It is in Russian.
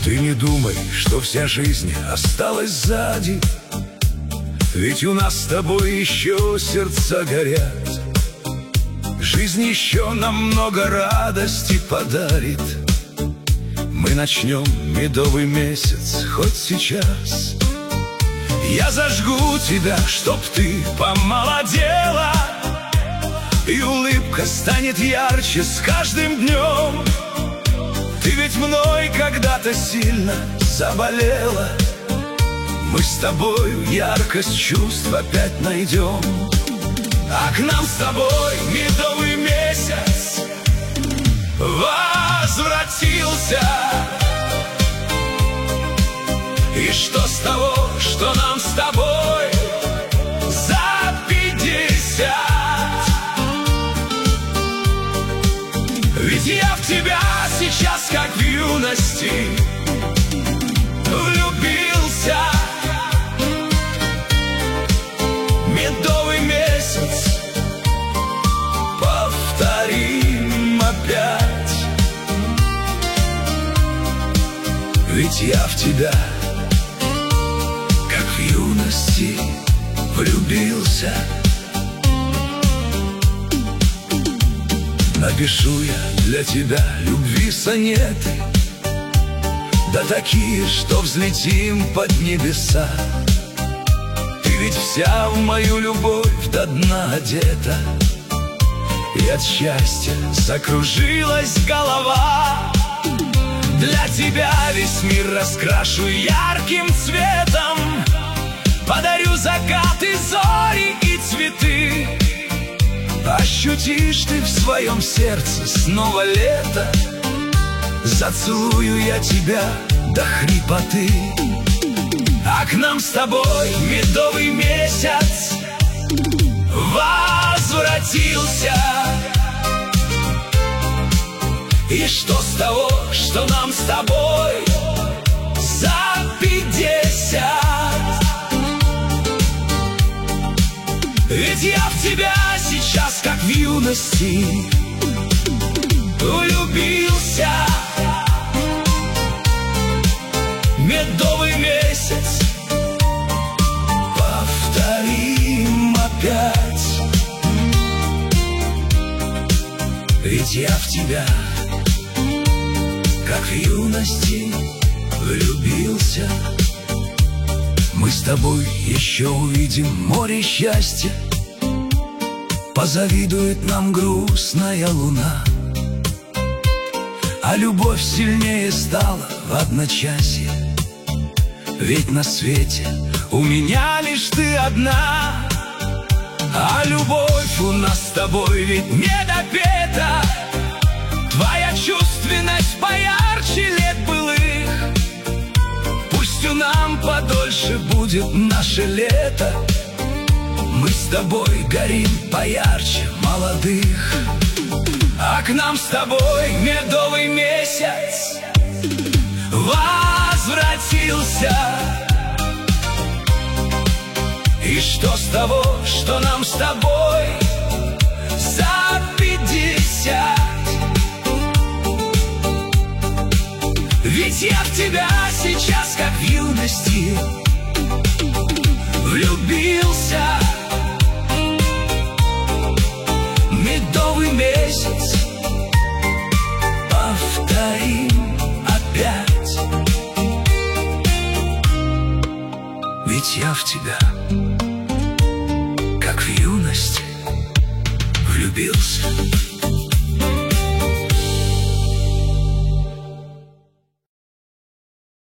Ты не думай, что вся жизнь осталась сзади, ведь у нас с тобой еще сердца горят. Жизнь еще нам много радости подарит. Мы начнем медовый месяц хоть сейчас. Я зажгу тебя, чтоб ты помолодела, и улыбка станет ярче с каждым днем. Ты ведь мной когда-то сильно заболела. Мы с тобою яркость чувств опять найдем. А к нам с тобой медовый месяц возвратился. И что с того, что нам с тобой за 50? Ведь я в тебя сейчас, как в юности, влюбился. Медовый месяц повторим опять. Ведь я в тебя, как в юности, влюбился. Напишу я для тебя любви сонеты, да такие, что взлетим под небеса. Ты ведь вся в мою любовь до дна одета, и от счастья закружилась голова. Для тебя весь мир раскрашу ярким цветом, подарю закаты, зори и цветы. Ощутишь ты в своем сердце снова лето, зацелую я тебя до хрипоты. А к нам с тобой медовый месяц возвратился. И что с того, что нам с тобой за 50? Ведь я в тебя сейчас, как в юности, влюбился. Медовый месяц повторим опять. Ведь я в тебя, как в юности, влюбился. Мы с тобой еще увидим море счастья, позавидует нам грустная луна. А любовь сильнее стала в одночасье, ведь на свете у меня лишь ты одна. А любовь у нас с тобой ведь не допета, твоя чувственность поярче лет былых. Пусть у нам подольше будет наше лето, мы с тобой горим поярче молодых. А к нам с тобой медовый месяц возвратился. И что с того, что нам с тобой за 50? Ведь я в тебя сейчас, как в юности, влюбился. Медовый месяц повторим опять. Ведь я в тебя, как в юности, влюбился.